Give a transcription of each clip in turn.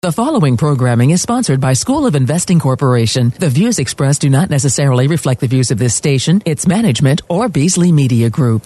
The following programming is sponsored by School of Investing Corporation. The views expressed do not necessarily reflect the views of this station, its management, or Beasley Media Group.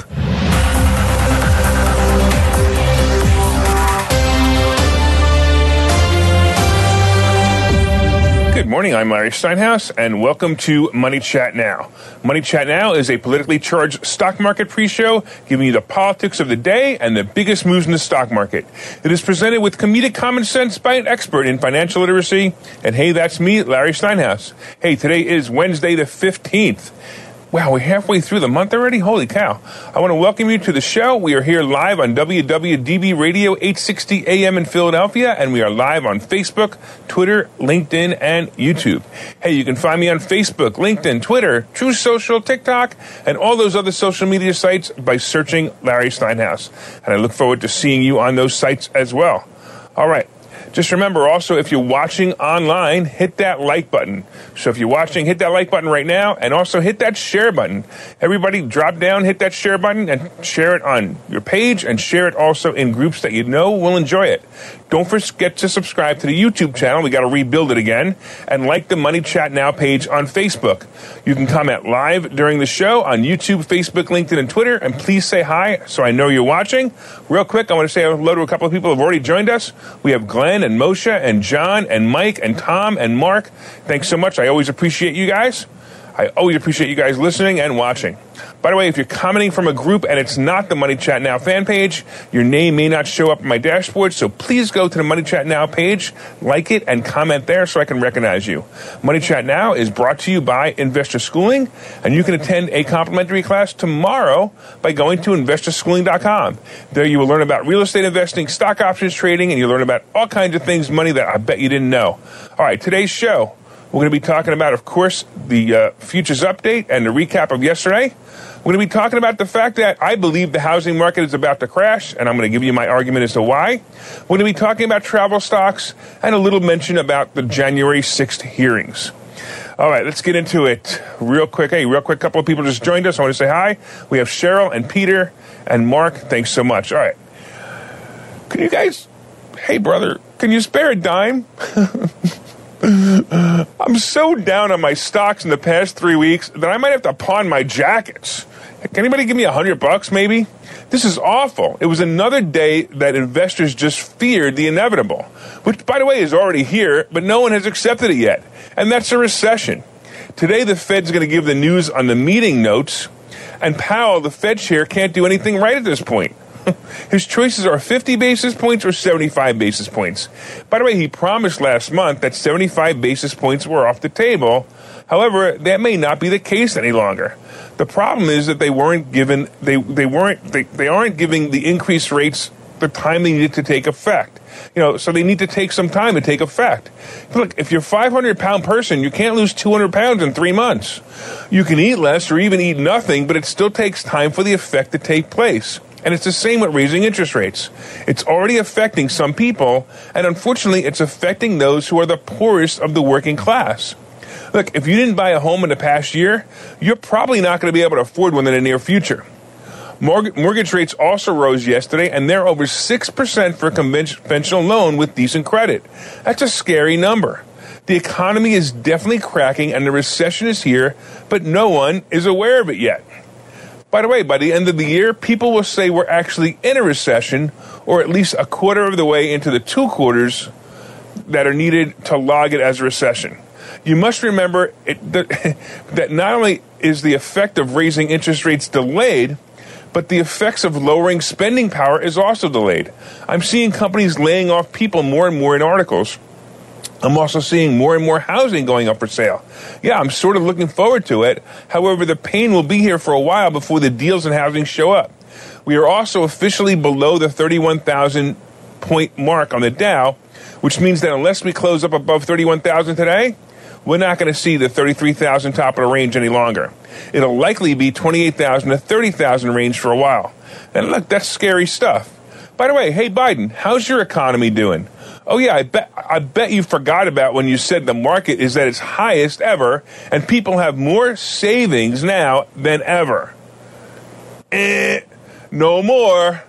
Good morning, I'm Larry Steinhaus, and welcome to Money Chat Now. Money Chat Now is a politically charged stock market pre-show giving you the politics of the day and the biggest moves in the stock market. It is presented with comedic common sense by an expert in financial literacy. And hey, that's me, Larry Steinhaus. Hey, today is Wednesday the 15th. Wow, we're halfway through the month already? Holy cow. I want to welcome you to the show. We are here live on WWDB Radio 860 AM in Philadelphia, and we are live on Facebook, Twitter, LinkedIn, and YouTube. Hey, you can find me on Facebook, LinkedIn, Twitter, True Social, TikTok, and all those other social media sites by searching Larry Steinhaus. And I look forward to seeing you on those sites as well. All right. Just remember also, if you're watching online, hit that like button. So if you're watching, hit that like button right now, and also hit that share button. Everybody drop down, hit that share button, and share it on your page, and share it also in groups that you know will enjoy it. Don't forget to subscribe to the YouTube channel. We got to rebuild it again. And like the Money Chat Now page on Facebook. You can comment live during the show on YouTube, Facebook, LinkedIn, and Twitter. And please say hi so I know you're watching. Real quick, I want to say hello to a couple of people who have already joined us. We have Glenn and Moshe and John and Mike and Tom and Mark. Thanks so much. I always appreciate you guys. I always appreciate you guys listening and watching. By the way, if you're commenting from a group and it's not the Money Chat Now fan page, your name may not show up on my dashboard, so please go to the Money Chat Now page, like it, and comment there so I can recognize you. Money Chat Now is brought to you by Investor Schooling, and you can attend a complimentary class tomorrow by going to investorschooling.com. There you will learn about real estate investing, stock options trading, and you'll learn about all kinds of things, money that I bet you didn't know. All right, today's show. We're going to be talking about, of course, the futures update and the recap of yesterday. We're going to be talking about the fact that I believe the housing market is about to crash, and I'm going to give you my argument as to why. We're going to be talking about travel stocks and a little mention about the January 6th hearings. All right, let's get into it real quick. Hey, real quick, a couple of people just joined us. I want to say hi. We have Cheryl and Peter and Mark. Thanks so much. All right. Can you guys, hey, brother, can you spare a dime? I'm so down on my stocks in the past 3 weeks that I might have to pawn my jackets. Can anybody give me $100 maybe? This is awful. It was another day that investors just feared the inevitable, which, by the way, is already here, but no one has accepted it yet. And that's a recession. Today, the Fed's going to give the news on the meeting notes, and Powell, the Fed chair, can't do anything right at this point. His choices are 50 basis points or 75 basis points. By the way, he promised last month that 75 basis points were off the table. However, that may not be the case any longer. The problem is that they aren't giving the increased rates the time they need to take effect. So they need to take some time to take effect. Look, if you're a 500-pound person, you can't lose 200 pounds in 3 months. You can eat less or even eat nothing, but it still takes time for the effect to take place. And it's the same with raising interest rates. It's already affecting some people, and unfortunately, it's affecting those who are the poorest of the working class. Look, if you didn't buy a home in the past year, you're probably not going to be able to afford one in the near future. Mortgage rates also rose yesterday, and they're over 6% for a conventional loan with decent credit. That's a scary number. The economy is definitely cracking, and the recession is here, but no one is aware of it yet. By the way, by the end of the year, people will say we're actually in a recession, or at least a quarter of the way into the 2 quarters that are needed to log it as a recession. You must remember that not only is the effect of raising interest rates delayed, but the effects of lowering spending power is also delayed. I'm seeing companies laying off people more and more in articles. I'm also seeing more and more housing going up for sale. Yeah, I'm sort of looking forward to it. However, the pain will be here for a while before the deals in housing show up. We are also officially below the 31,000 point mark on the Dow, which means that unless we close up above 31,000 today, we're not going to see the 33,000 top of the range any longer. It'll likely be 28,000 to 30,000 range for a while. And look, that's scary stuff. By the way, hey, Biden, how's your economy doing? Oh, yeah, I bet you forgot about when you said the market is at its highest ever, and people have more savings now than ever. No more.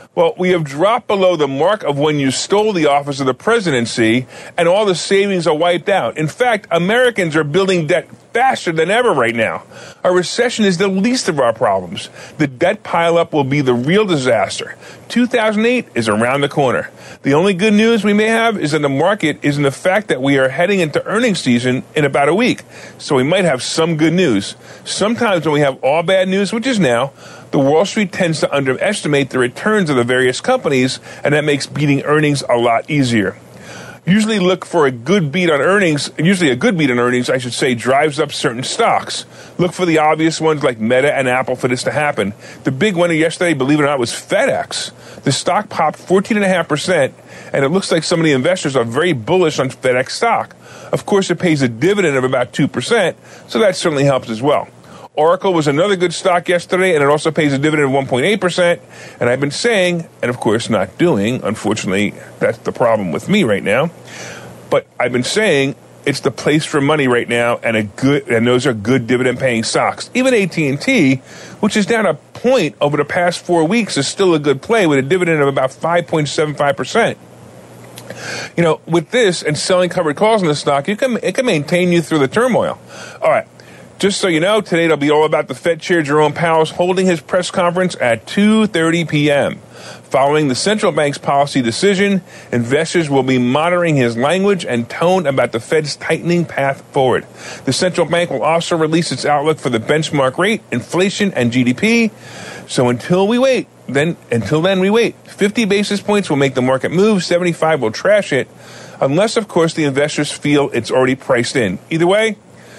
Well, we have dropped below the mark of when you stole the office of the presidency and all the savings are wiped out. In fact, Americans are building debt faster than ever right now. A recession is the least of our problems. The debt pileup will be the real disaster. 2008 is around the corner. The only good news we may have is in the market is in the fact that we are heading into earnings season in about a week. So we might have some good news. Sometimes when we have all bad news, which is now, the Wall Street tends to underestimate the returns of the various companies, and that makes beating earnings a lot easier. Usually look for a good beat on earnings. Usually a good beat on earnings, I should say, drives up certain stocks. Look for the obvious ones like Meta and Apple for this to happen. The big winner yesterday, believe it or not, was FedEx. The stock popped 14.5%, and it looks like some of the investors are very bullish on FedEx stock. Of course, it pays a dividend of about 2%, so that certainly helps as well. Oracle was another good stock yesterday, and it also pays a dividend of 1.8%. And I've been saying, and of course not doing, unfortunately, that's the problem with me right now. But I've been saying it's the place for money right now, and those are good dividend-paying stocks. Even AT&T, which is down a point over the past 4 weeks, is still a good play with a dividend of about 5.75%. You know, with this and selling covered calls in the stock, it can maintain you through the turmoil. All right. Just so you know, today it'll be all about the Fed Chair Jerome Powell's holding his press conference at 2:30 p.m. Following the central bank's policy decision, investors will be monitoring his language and tone about the Fed's tightening path forward. The central bank will also release its outlook for the benchmark rate, inflation, and GDP. So until then we wait. 50 basis points will make the market move, 75 will trash it, unless, of course, the investors feel it's already priced in. Either way,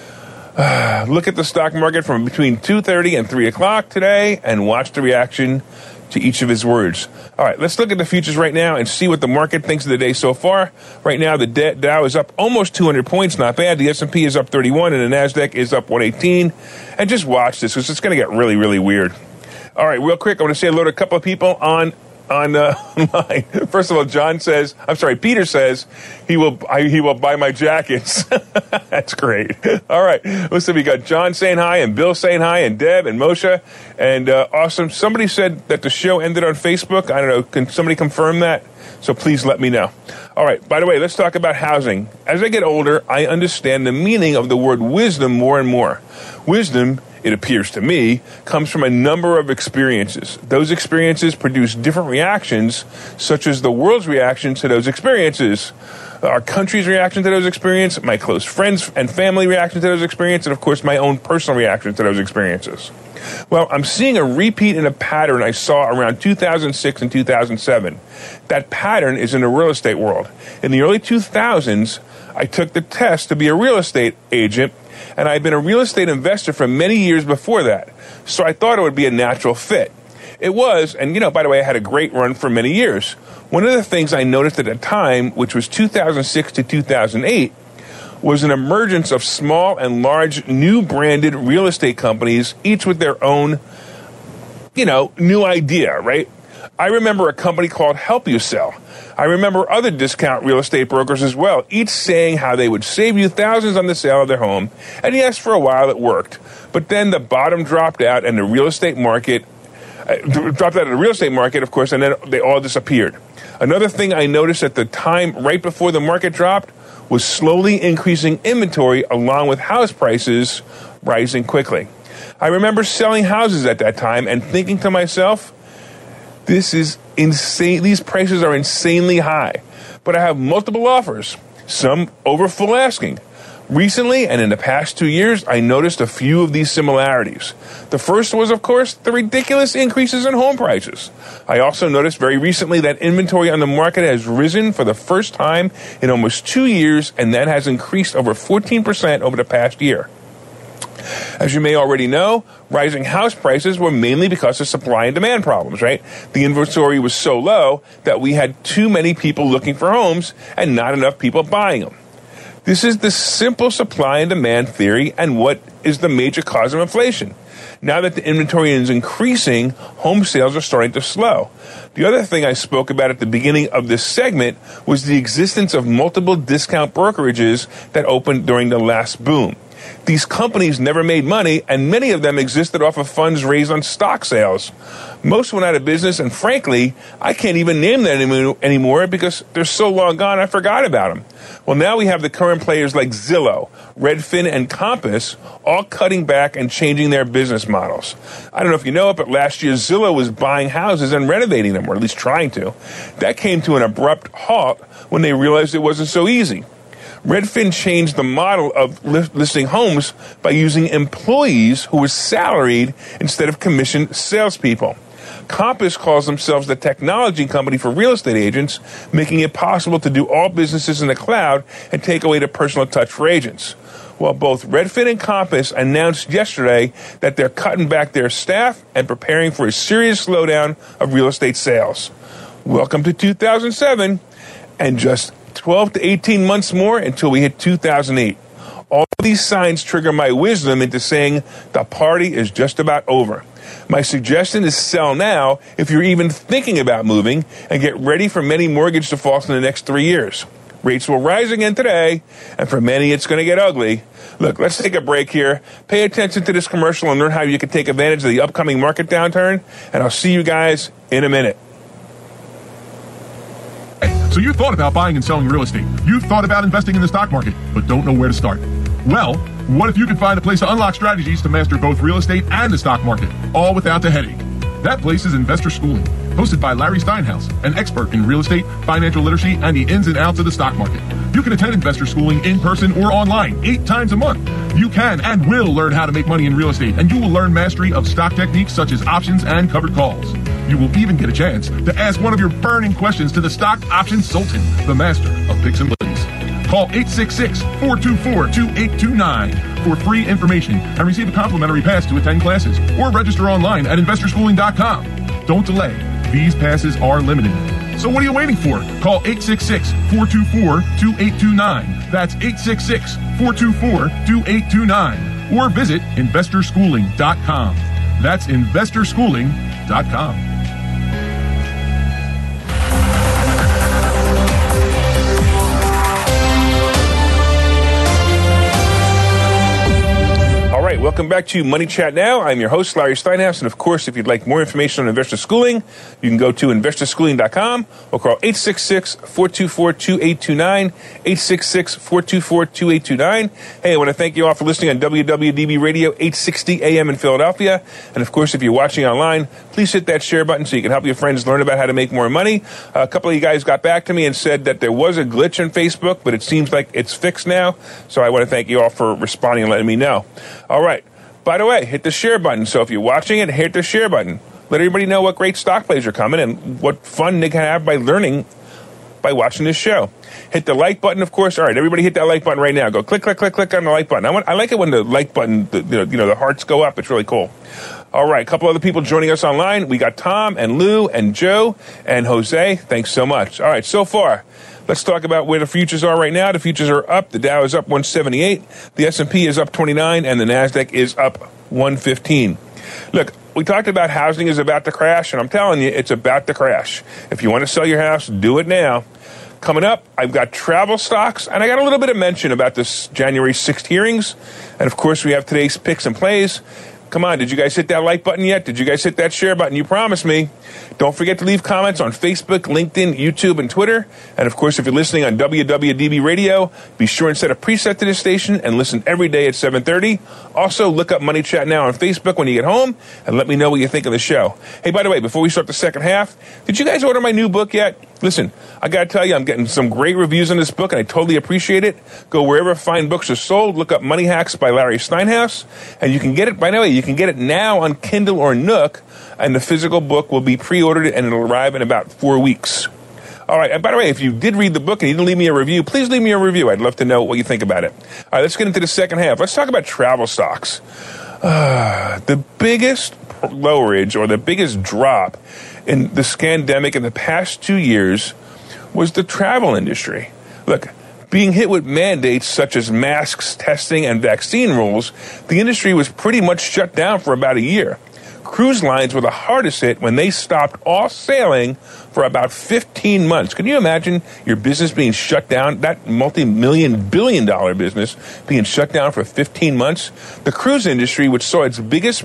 look at the stock market from between 2:30 and 3 o'clock today and watch the reaction to each of his words. All right, let's look at the futures right now and see what the market thinks of the day so far. Right now, the Dow is up almost 200 points, not bad. The S&P is up 31 and the NASDAQ is up 118. And just watch this because it's going to get really, really weird. All right, real quick, I want to say hello to a couple of people on mine. First of all, Peter says he will buy my jackets. That's great. All right. Listen, we got John saying hi and Bill saying hi and Deb and Moshe and awesome. Somebody said that the show ended on Facebook. I don't know. Can somebody confirm that? So please let me know. All right. By the way, let's talk about housing. As I get older, I understand the meaning of the word wisdom more and more. Wisdom, it appears to me, comes from a number of experiences. Those experiences produce different reactions, such as the world's reaction to those experiences, our country's reaction to those experiences, my close friends and family reaction to those experiences, and of course my own personal reaction to those experiences. Well, I'm seeing a repeat in a pattern I saw around 2006 and 2007. That pattern is in the real estate world. In the early 2000s, I took the test to be a real estate agent, and I've been a real estate investor for many years before that. So I thought it would be a natural fit. It was, and by the way, I had a great run for many years. One of the things I noticed at the time, which was 2006 to 2008, was an emergence of small and large new branded real estate companies, each with their own, new idea, right? I remember a company called Help You Sell. I remember other discount real estate brokers as well, each saying how they would save you thousands on the sale of their home. And yes, for a while it worked. But then the bottom dropped out and the real estate market, of course, and then they all disappeared. Another thing I noticed at the time, right before the market dropped, was slowly increasing inventory along with house prices rising quickly. I remember selling houses at that time and thinking to myself, this is insane. These prices are insanely high. But I have multiple offers, some over full asking. Recently, and in the past 2 years, I noticed a few of these similarities. The first was, of course, the ridiculous increases in home prices. I also noticed very recently that inventory on the market has risen for the first time in almost 2 years, and that has increased over 14% over the past year. As you may already know, rising house prices were mainly because of supply and demand problems, right? The inventory was so low that we had too many people looking for homes and not enough people buying them. This is the simple supply and demand theory and what is the major cause of inflation. Now that the inventory is increasing, home sales are starting to slow. The other thing I spoke about at the beginning of this segment was the existence of multiple discount brokerages that opened during the last boom. These companies never made money, and many of them existed off of funds raised on stock sales. Most went out of business, and frankly, I can't even name them anymore because they're so long gone I forgot about them. Well, now we have the current players like Zillow, Redfin, and Compass all cutting back and changing their business models. I don't know if you know it, but last year Zillow was buying houses and renovating them, or at least trying to. That came to an abrupt halt when they realized it wasn't so easy. Redfin changed the model of listing homes by using employees who were salaried instead of commissioned salespeople. Compass calls themselves the technology company for real estate agents, making it possible to do all businesses in the cloud and take away the personal touch for agents. Well, both Redfin and Compass announced yesterday that they're cutting back their staff and preparing for a serious slowdown of real estate sales. Welcome to 2007, and just 12 to 18 months more until we hit 2008. All these signs trigger my wisdom into saying the party is just about over. My suggestion is sell now if you're even thinking about moving, and get ready for many mortgage defaults in the next 3 years. Rates will rise again today, and for many it's going to get ugly. Look, let's take a break here. Pay attention to this commercial and learn how you can take advantage of the upcoming market downturn, and I'll see you guys in a minute. So you thought about buying and selling real estate. You've thought about investing in the stock market, but don't know where to start. Well, what if you could find a place to unlock strategies to master both real estate and the stock market, all without the headache? That place is Investor Schooling, hosted by Larry Steinhaus, an expert in real estate, financial literacy, and the ins and outs of the stock market. You can attend Investor Schooling in person or online 8 times a month. You can and will learn how to make money in real estate, and you will learn mastery of stock techniques such as options and covered calls. You will even get a chance to ask one of your burning questions to the stock options sultan, the master of picks and plays. Call 866-424-2829 for free information and receive a complimentary pass to attend classes, or register online at investorschooling.com. Don't delay. These passes are limited. So what are you waiting for? Call 866-424-2829. That's 866-424-2829. Or visit investorschooling.com. That's investorschooling.com. All right, welcome back to Money Chat Now. I'm your host, Larry Steinhaus, and of course, if you'd like more information on Investor Schooling, you can go to investorschooling.com or call 866-424-2829, 866-424-2829. Hey, I want to thank you all for listening on WWDB Radio 860 AM in Philadelphia. And of course, if you're watching online, please hit that share button so you can help your friends learn about how to make more money. A couple of you guys got back to me and said that there was a glitch in Facebook, but it seems like it's fixed now. So I want to thank you all for responding and letting me know. All right. By the way, hit the share button. So if you're watching it, hit the share button. Let everybody know what great stock plays are coming and what fun they can have by learning by watching this show. Hit the like button, of course. All right, everybody hit that like button right now. Go click, click, click, click on the like button. I like it when the like button, the hearts go up. It's really cool. All right, a couple other people joining us online. We got Tom and Lou and Joe and Jose. Thanks so much. All right, so far, let's talk about where the futures are right now. The futures are up. The Dow is up 178. The S&P is up 29, and the NASDAQ is up 115. Look, we talked about housing is about to crash, and I'm telling you, it's about to crash. If you want to sell your house, do it now. Coming up, I've got travel stocks, and I got a little bit of mention about this January 6th hearings. And, of course, we have today's picks and plays. Come on, did you guys hit that like button yet? Did you guys hit that share button? You promised me. Don't forget to leave comments on Facebook, LinkedIn, YouTube, and Twitter. And, of course, if you're listening on WWDB Radio, be sure and set a preset to this station and listen every day at 7:30. Also, look up Money Chat Now on Facebook when you get home and let me know what you think of the show. Hey, by the way, before we start the second half, did you guys order my new book yet? Listen, I got to tell you, I'm getting some great reviews on this book, and I totally appreciate it. Go wherever fine books are sold. Look up Money Hacks by Larry Steinhaus, and you can get it, by the way, you can get it now on Kindle or Nook, and the physical book will be pre-ordered, and it'll arrive in about 4 weeks. All right, and by the way, if you did read the book and you didn't leave me a review, please leave me a review. I'd love to know what you think about it. All right, let's get into the second half. Let's talk about travel stocks. The biggest lowerage or the biggest drop in the scandemic in the past 2 years was the travel industry. Look, being hit with mandates such as masks, testing, and vaccine rules, the industry was pretty much shut down for about a year. Cruise lines were the hardest hit when they stopped all sailing for about 15 months. Can you imagine your business being shut down, that multi-million, billion-dollar business being shut down for 15 months? The cruise industry, which saw its biggest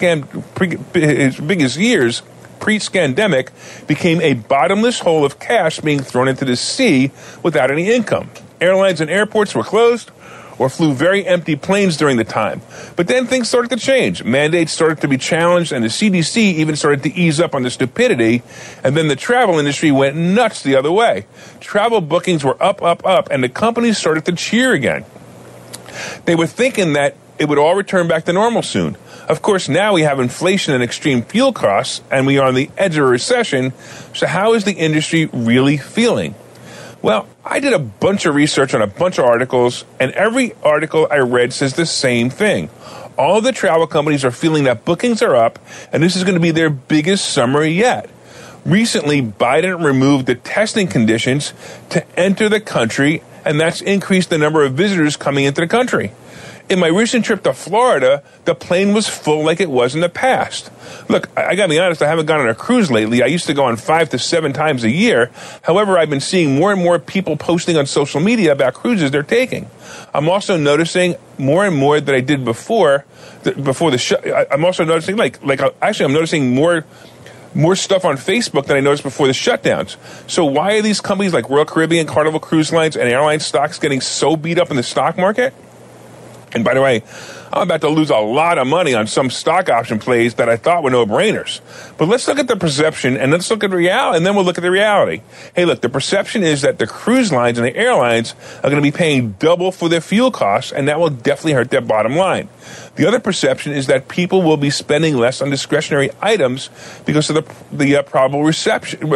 years pre-scandemic, became a bottomless hole of cash being thrown into the sea without any income. Airlines and airports were closed or flew very empty planes during the time. But then things started to change. Mandates started to be challenged, and the CDC even started to ease up on the stupidity, and then the travel industry went nuts the other way. Travel bookings were up, and the companies started to cheer again. They were thinking that it would all return back to normal soon. Of course, now we have inflation and extreme fuel costs, and we are on the edge of a recession, so how is the industry really feeling? Well, I did a bunch of research on a bunch of articles, and every article I read says the same thing. All the travel companies are feeling that bookings are up, and this is going to be their biggest summer yet. Recently, Biden removed the testing conditions to enter the country, and that's increased the number of visitors coming into the country. In my recent trip to Florida, the plane was full like it was in the past. Look, I gotta be honest, I haven't gone on a cruise lately. I used to go on 5 to 7 times a year. However, I've been seeing more and more people posting on social media about cruises they're taking. I'm also noticing more and more that I did before the show. I'm also noticing, I'm noticing more stuff on Facebook than I noticed before the shutdowns. So why are these companies like Royal Caribbean, Carnival Cruise Lines, and airline stocks getting so beat up in the stock market? And by the way, I'm about to lose a lot of money on some stock option plays that I thought were no-brainers. But let's look at the perception, and let's look at the reality, and then we'll look at the reality. Hey, look, the perception is that the cruise lines and the airlines are going to be paying double for their fuel costs, and that will definitely hurt their bottom line. The other perception is that people will be spending less on discretionary items because of the probable recession.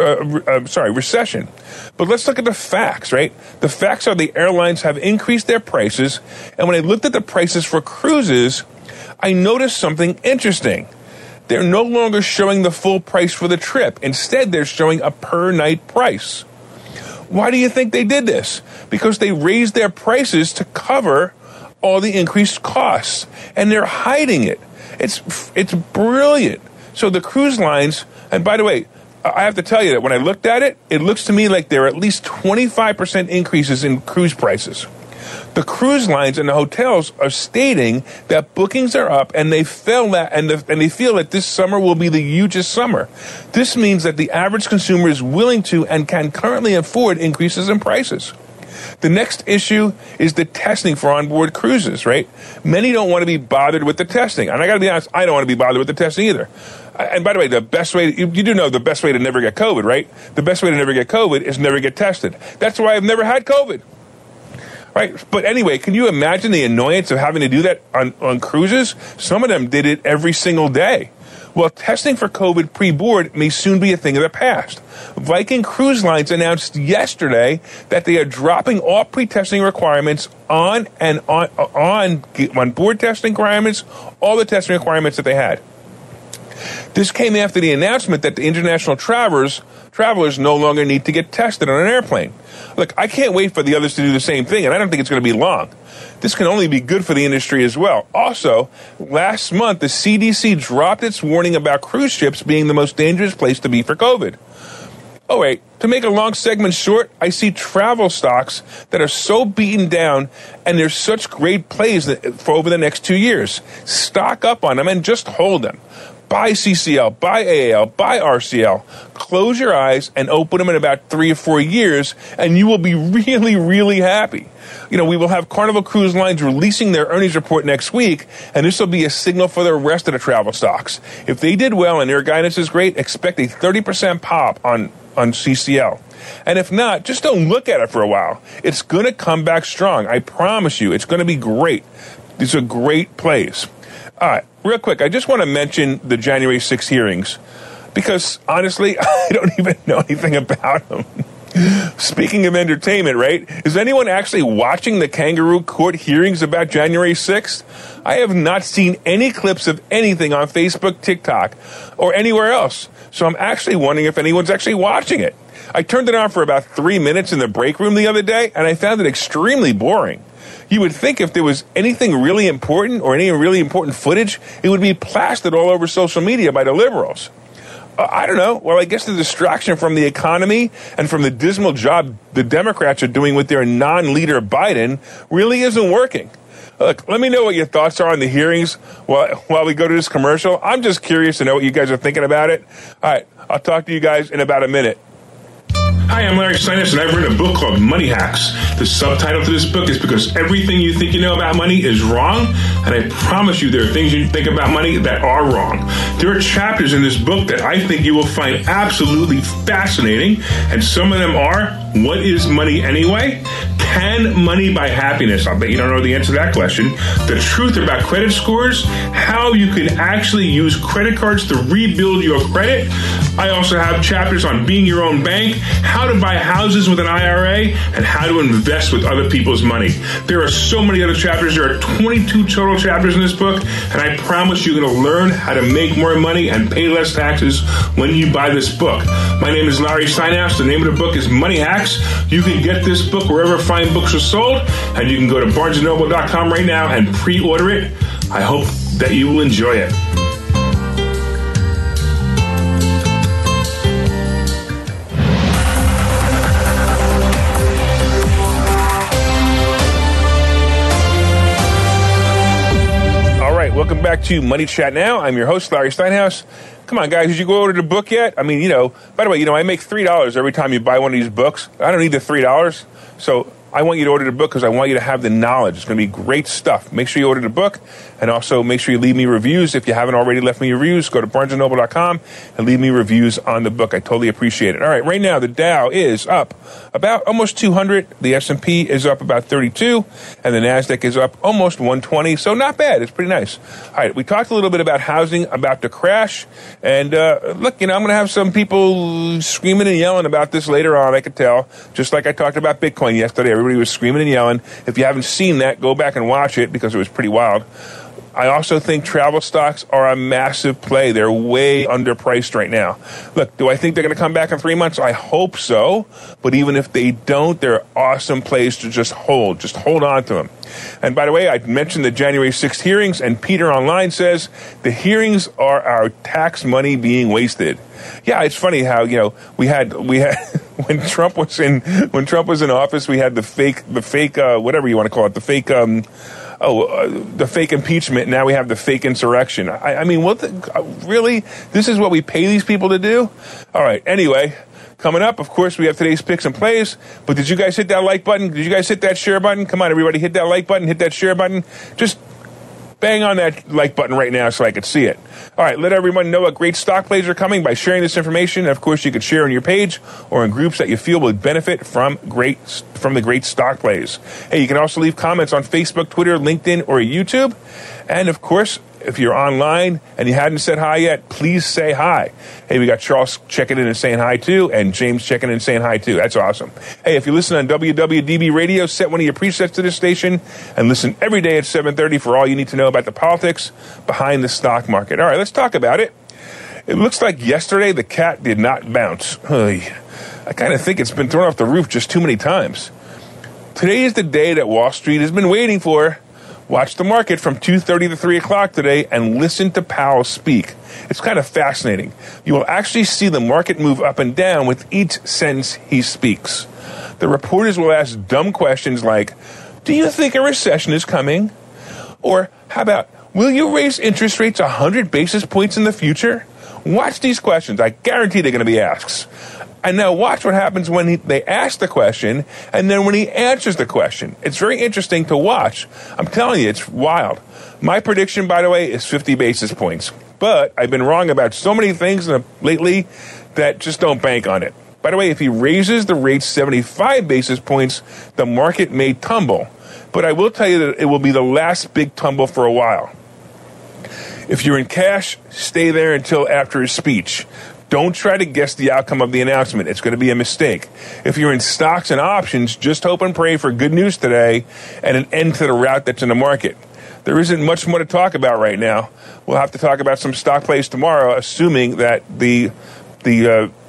But let's look at the facts, right? The facts are the airlines have increased their prices, and when I looked at the prices for cruises, I noticed something interesting. They're no longer showing the full price for the trip. Instead, they're showing a per-night price. Why do you think they did this? Because they raised their prices to cover all the increased costs, and they're hiding it. It's brilliant. So the cruise lines, and by the way, I have to tell you that when I looked at it, it looks to me like there are at least 25% increases in cruise prices. The cruise lines and the hotels are stating that bookings are up, and they feel that this summer will be the hugest summer. This means that the average consumer is willing to and can currently afford increases in prices. The next issue is the testing for onboard cruises, right? Many don't want to be bothered with the testing. And I got to be honest, I don't want to be bothered with the testing either. And by the way, the best way, you do know the best way to never get COVID, right? The best way to never get COVID is never get tested. That's why I've never had COVID. Right. But anyway, can you imagine the annoyance of having to do that on cruises? Some of them did it every single day. Well, testing for COVID pre-board may soon be a thing of the past. Viking Cruise Lines announced yesterday that they are dropping all pre-testing requirements on board testing requirements, all the testing requirements that they had. This came after the announcement that the international travelers no longer need to get tested on an airplane. Look, I can't wait for the others to do the same thing, and I don't think it's going to be long. This can only be good for the industry as well. Also, last month, the CDC dropped its warning about cruise ships being the most dangerous place to be for COVID. Oh, wait, to make a long segment short, I see travel stocks that are so beaten down, and there's such great plays for over the next 2 years. Stock up on them and just hold them. Buy CCL, buy AAL, buy RCL. Close your eyes and open them in about 3 or 4 years, and you will be really, really happy. You know, we will have Carnival Cruise Lines releasing their earnings report next week, and this will be a signal for the rest of the travel stocks. If they did well and their guidance is great, expect a 30% pop on CCL. And if not, just don't look at it for a while. It's going to come back strong. I promise you, it's going to be great. These are great plays. All right, real quick, I just want to mention the January 6th hearings because, honestly, I don't even know anything about them. Speaking of entertainment, right? Is anyone actually watching the kangaroo court hearings about January 6th? I have not seen any clips of anything on Facebook, TikTok, or anywhere else. So I'm actually wondering if anyone's actually watching it. I turned it on for about 3 minutes in the break room the other day, and I found it extremely boring. You would think if there was anything really important or any really important footage, it would be plastered all over social media by the liberals. I don't know. Well, I guess the distraction from the economy and from the dismal job the Democrats are doing with their non-leader Biden really isn't working. Look, let me know what your thoughts are on the hearings while we go to this commercial. I'm just curious to know what you guys are thinking about it. All right, I'll talk to you guys in about a minute. Hi, I'm Larry Steinhaus, and I've written a book called Money Hacks. The subtitle to this book is Because Everything You Think You Know About Money is Wrong, and I promise you there are things you think about money that are wrong. There are chapters in this book that I think you will find absolutely fascinating, and some of them are, what is money anyway? Can money buy happiness? I'll bet you don't know the answer to that question. The truth about credit scores, how you can actually use credit cards to rebuild your credit. I also have chapters on being your own bank, how to buy houses with an IRA, and how to invest with other people's money. There are so many other chapters. There are 22 total chapters in this book, and I promise you're going to learn how to make more money and pay less taxes when you buy this book. My name is Larry Steinhaus. The name of the book is Money Hacks. You can get this book wherever fine books are sold, and you can go to BarnesandNoble.com right now and pre-order it. I hope that you will enjoy it. Welcome back to Money Chat Now. I'm your host, Larry Steinhaus. Come on, guys, did you go order the book yet? I mean, by the way, I make $3 every time you buy one of these books. I don't need the $3. So I want you to order the book because I want you to have the knowledge. It's going to be great stuff. Make sure you order the book, and also make sure you leave me reviews. If you haven't already left me reviews, go to BarnesandNoble.com and leave me reviews on the book. I totally appreciate it. All right, right now the Dow is up about almost 200. The S&P is up about 32, and the NASDAQ is up almost 120. So not bad. It's pretty nice. All right, we talked a little bit about housing, about the crash, and look, I'm going to have some people screaming and yelling about this later on. I could tell, just like I talked about Bitcoin yesterday. Everybody was screaming and yelling. If you haven't seen that, go back and watch it because it was pretty wild. I also think travel stocks are a massive play. They're way underpriced right now. Look, do I think they're going to come back in 3 months? I hope so. But even if they don't, they're awesome plays to just hold. Just hold on to them. And by the way, I mentioned the January 6th hearings, and Peter Online says the hearings are our tax money being wasted. Yeah, it's funny how, we had when Trump was in office, we had the fake whatever you want to call it, the fake impeachment. Now we have the fake insurrection. I mean, really? This is what we pay these people to do? All right. Anyway, coming up, of course, we have today's picks and plays. But did you guys hit that like button? Did you guys hit that share button? Come on, everybody, hit that like button, hit that share button. Just bang on that like button right now so I could see it. All right, let everyone know what great stock plays are coming by sharing this information. And of course, you could share on your page or in groups that you feel would benefit from the great stock plays. Hey, you can also leave comments on Facebook, Twitter, LinkedIn, or YouTube. And of course, if you're online and you hadn't said hi yet, please say hi. Hey, we got Charles checking in and saying hi too, and James checking in and saying hi too. That's awesome. Hey, if you listen on WWDB Radio, set one of your presets to this station and listen every day at 7:30 for all you need to know about the politics behind the stock market. All right, let's talk about it. It looks like yesterday the cat did not bounce. I kind of think it's been thrown off the roof just too many times. Today is the day that Wall Street has been waiting for. Watch the market from 2:30 to 3 o'clock today and listen to Powell speak. It's kind of fascinating. You will actually see the market move up and down with each sentence he speaks. The reporters will ask dumb questions like, do you think a recession is coming? Or how about, will you raise interest rates 100 basis points in the future? Watch these questions. I guarantee they're going to be asked. And now watch what happens when they ask the question and then when he answers the question. It's very interesting to watch. I'm telling you, it's wild. My prediction, by the way, is 50 basis points. But I've been wrong about so many things lately that just don't bank on it. By the way, if he raises the rate 75 basis points, the market may tumble. But I will tell you that it will be the last big tumble for a while. If you're in cash, stay there until after his speech. Don't try to guess the outcome of the announcement. It's going to be a mistake. If you're in stocks and options, just hope and pray for good news today and an end to the rout that's in the market. There isn't much more to talk about right now. We'll have to talk about some stock plays tomorrow, assuming that the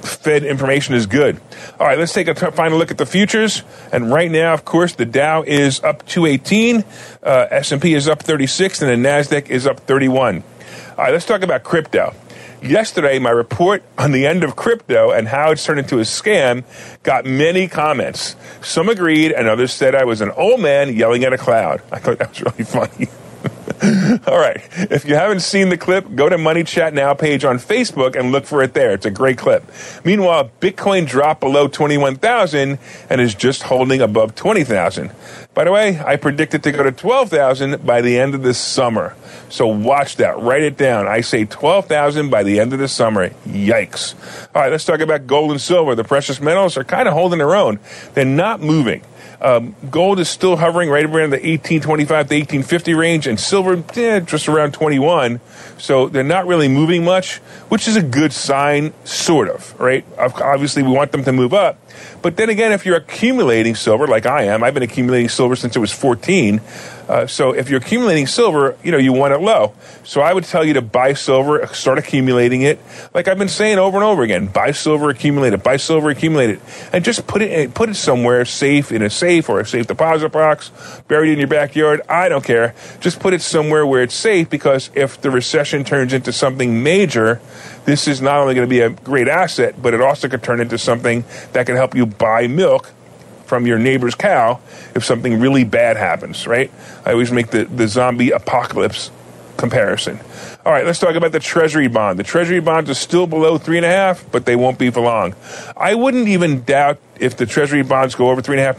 Fed information is good. All right, let's take a final look at the futures. And right now, of course, the Dow is up 218, S&P is up 36, and the NASDAQ is up 31. All right, let's talk about crypto. Yesterday, my report on the end of crypto and how it's turned into a scam got many comments. Some agreed, and others said I was an old man yelling at a cloud. I thought that was really funny. All right. If you haven't seen the clip, go to Money Chat Now page on Facebook and look for it there. It's a great clip. Meanwhile, Bitcoin dropped below 21,000 and is just holding above 20,000. By the way, I predict it to go to 12,000 by the end of this summer. So watch that. Write it down. I say 12,000 by the end of the summer. Yikes. All right, let's talk about gold and silver. The precious metals are kind of holding their own. They're not moving. Gold is still hovering right around the 1825 to 1850 range, and silver just around 21. So they're not really moving much, which is a good sign, sort of, right? Obviously, we want them to move up. But then again, if you're accumulating silver, like I am, I've been accumulating silver since I was 14. So if you're accumulating silver, you want it low. So I would tell you to buy silver, start accumulating it. Like I've been saying over and over again, buy silver, accumulate it, buy silver, accumulate it. And just put it somewhere safe, in a safe or a safe deposit box, buried in your backyard. I don't care. Just put it somewhere where it's safe, because if the recession turns into something major, this is not only going to be a great asset, but it also could turn into something that can help you buy milk from your neighbor's cow if something really bad happens, right? I always make the zombie apocalypse comparison. All right, let's talk about the Treasury bond. The Treasury bonds are still below 3.5, but they won't be for long. I wouldn't even doubt if the Treasury bonds go over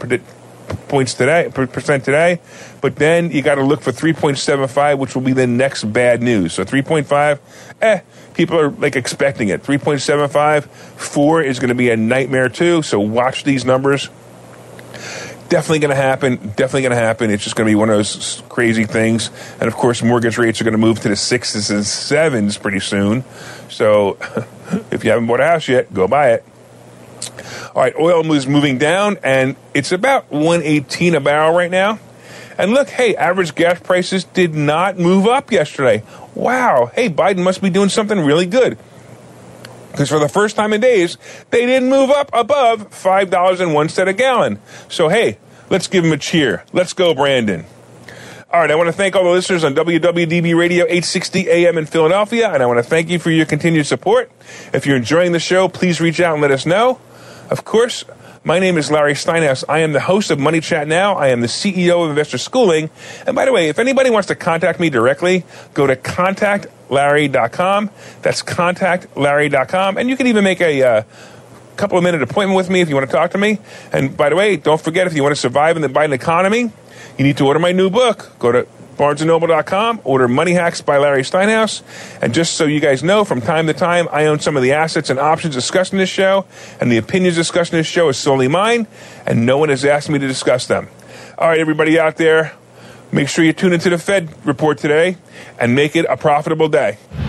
3.5% today, but then you got to look for 3.75, which will be the next bad news. So 3.5, people are expecting it. 3.75, 4 is going to be a nightmare too. So watch these numbers. Definitely going to happen. It's just going to be one of those crazy things. And of course, mortgage rates are going to move to the 6s and 7s pretty soon. So if you haven't bought a house yet, go buy it. All right, oil is moving down, and it's about $118 a barrel right now. And look, hey, average gas prices did not move up yesterday. Wow. Hey, Biden must be doing something really good, because for the first time in days, they didn't move up above $5.01 a gallon. So, hey, let's give them a cheer. Let's go, Brandon. All right, I want to thank all the listeners on WWDB Radio 860 AM in Philadelphia, and I want to thank you for your continued support. If you're enjoying the show, please reach out and let us know. Of course, my name is Larry Steinhaus. I am the host of Money Chat Now. I am the CEO of Investor Schooling. And by the way, if anybody wants to contact me directly, go to contactlarry.com. That's contactlarry.com. And you can even make a couple of minute appointment with me if you want to talk to me. And by the way, don't forget, if you want to survive in the Biden economy, you need to order my new book. Go to BarnesandNoble.com, order Money Hacks by Larry Steinhaus. And just so you guys know, from time to time, I own some of the assets and options discussed in this show, and the opinions discussed in this show is solely mine, and no one has asked me to discuss them. All right, everybody out there, make sure you tune into the Fed report today and make it a profitable day.